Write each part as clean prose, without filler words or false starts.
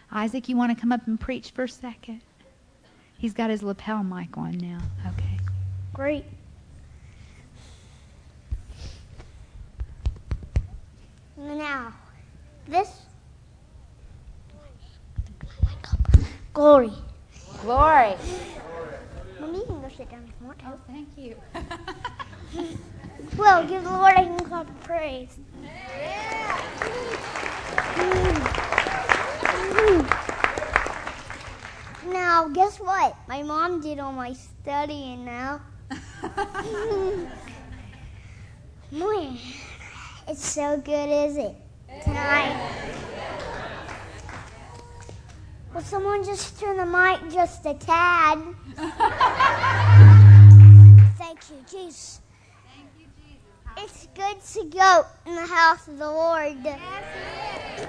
Isaac, you want to come up and preach for a second? He's got his lapel mic on now. Okay. Great. Now, this. Glory. Glory. Well, you can go sit down if you want to. Oh, thank you. Well, give the Lord a hand clap of praise. Now, guess what? My mom did all my studying now. Man, it's so good, is it? Tonight. Will someone just turn the mic just a tad? Thank you, Jesus. Thank you, Jesus. It's good to go in the house of the Lord. Yes, it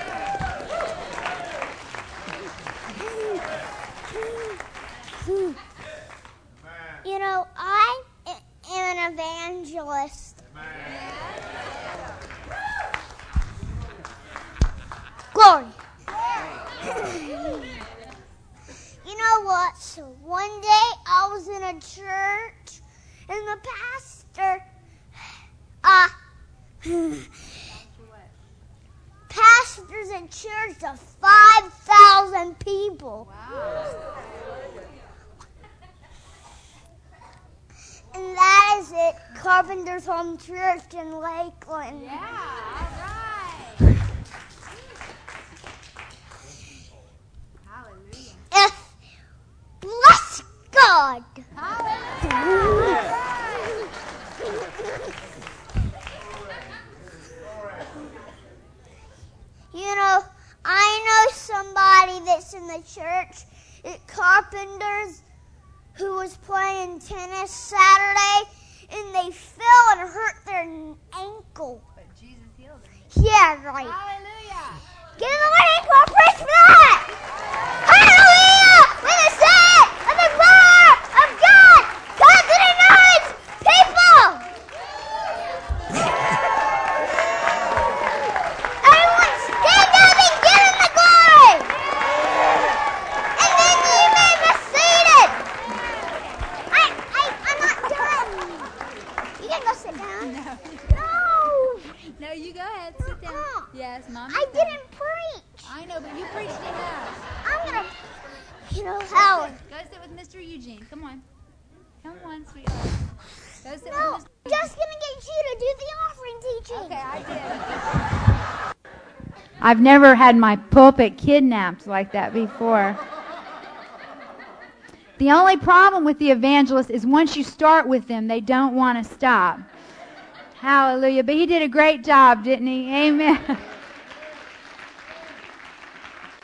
is. You know, I am an evangelist. Glory. You know what? So one day I was in a church and the pastor, pastors a church of 5,000 people. Wow. And that is it, Carpenter's Home Church in Lakeland. Yeah, all right. Hallelujah. Bless God. Hallelujah. You know, I know somebody that's in the church at Carpenter's who was playing tennis Saturday, and they fell and hurt their ankle. But Jesus healed them. Yeah, right. Hallelujah. Give the Lord a clap of praise for that. Hallelujah! With the set of the power of God, God to the knowledge, people. Everyone stand up and give him the glory. And then you may be seated. I'm not done. You can go sit down. No. No, you go ahead. Sit down. Uh-uh. Yes, Mom. I didn't preach. I know, but you preached enough. I'm going to, you know how. Go sit with Mr. Eugene. Come on. Come on, sweetheart. Go sit No, with Mr. I'm just going to get you to do the offering teaching. Okay, I did. I've never had my pulpit kidnapped like that before. The only problem with the evangelist is once you start with them, they don't want to stop. Hallelujah. But he did a great job, didn't he? Amen.